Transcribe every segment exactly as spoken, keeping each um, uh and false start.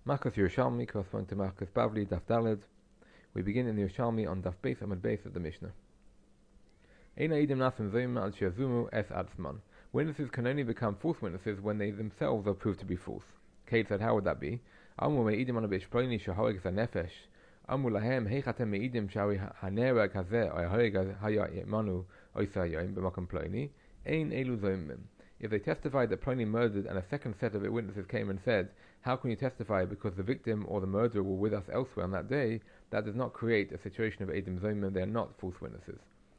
Makos Yerushalmi corresponding to Makos Bavli Daf Daled. We begin in the Yerushalmi on Daf Beis Amud Beis of the Mishnah. Eina idim nasim zoim al sheyazumu es atzman. Witnesses can only become false witnesses when they themselves are proved to be false. Kate said, how would that be? Amu me'idim an b'shploni shahorig zanefesh. Amu lahem heichatem me'idim shawi hanerag hazeh or hahorig haya yemanu oisa yoim b'makom ploni. Ein elu zoimim. If they testified that Pliny murdered and a second set of witnesses came and said, how can you testify because the victim or the murderer were with us elsewhere on that day, that does not create a situation of Eidim Zoimim, they are not false witnesses.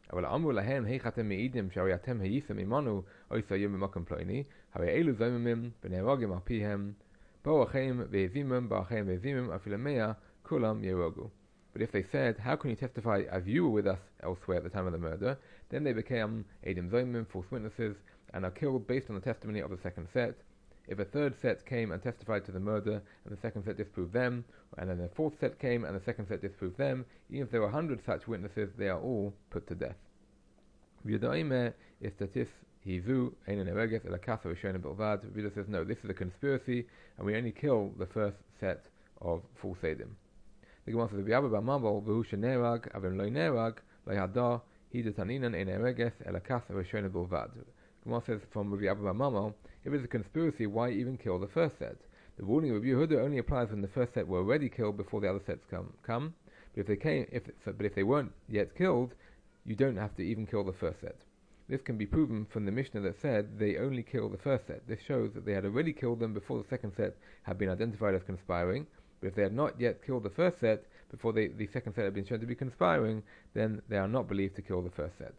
But if they said, how can you testify as you were with us elsewhere at the time of the murder, then they became Eidim Zoimim, false witnesses, and are killed based on the testimony of the second set. If a third set came and testified to the murder, and the second set disproved them, and then the fourth set came and the second set disproved them, even if there were a hundred such witnesses, they are all put to death. V'yodaime istatis hivu ein nereges elakasa v'shona bilvad. Vida says, no, this is a conspiracy, and we only kill the first set of false edim. The Gemara says, V'yabba b'mabel v'hu shenerag avim lo nerag lo hi detaninan ein nereges elakasa v'shona bilvad. Gemara says from Rabbi Abba Mamo, if it's a conspiracy, why even kill the first set? The warning of Rabbi Yehuda only applies when the first set were already killed before the other sets come. come. But if they came, if but if they weren't yet killed, you don't have to even kill the first set. This can be proven from the Mishnah that said they only kill the first set. This shows that they had already killed them before the second set had been identified as conspiring. But if they had not yet killed the first set before they, the second set had been shown to be conspiring, then they are not believed to kill the first set.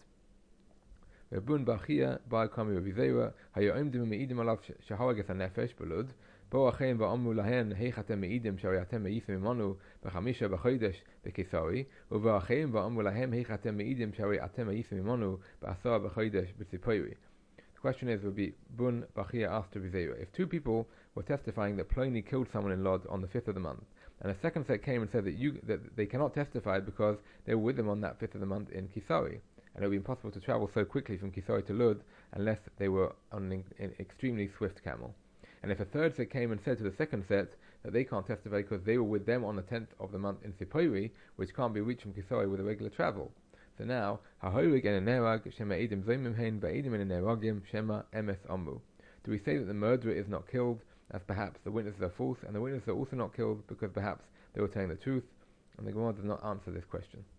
Rabun Bachia, Baal Kami Ravizera, Hayoim Dim Meidim Alav Shahorages Hanefesh Belud, Bo Achem Va'amu Lahen Heichatem Meidim Shayatem Meisim Imanu B'Chamisha B'Chodesh B'Kesari, Uva Achem Va'amu Lahem Heichatem Meidim Shayatem Meisim Imanu B'Asar B'Chodesh B'Tzipori. The question is, would be Bun Bachia asked Ravizera, if two people were testifying that Pliny killed someone in Lod on the fifth of the month, and a second set came and said that you that they cannot testify because they were with them on that fifth of the month in Kisari, and it would be impossible to travel so quickly from Kisari to Lud unless they were on an, an extremely swift camel. And if a third set came and said to the second set that they can't testify because they were with them on the tenth of the month in Sipori, which can't be reached from Kisari with a regular travel. So now, Hahorig and Nerag Shema Edim Zoimim Hein Ba'edim and Neragim Shema Emes Amu. Do we say that the murderer is not killed, as perhaps the witnesses are false, and the witnesses are also not killed because perhaps they were telling the truth? And the Gemara does not answer this question.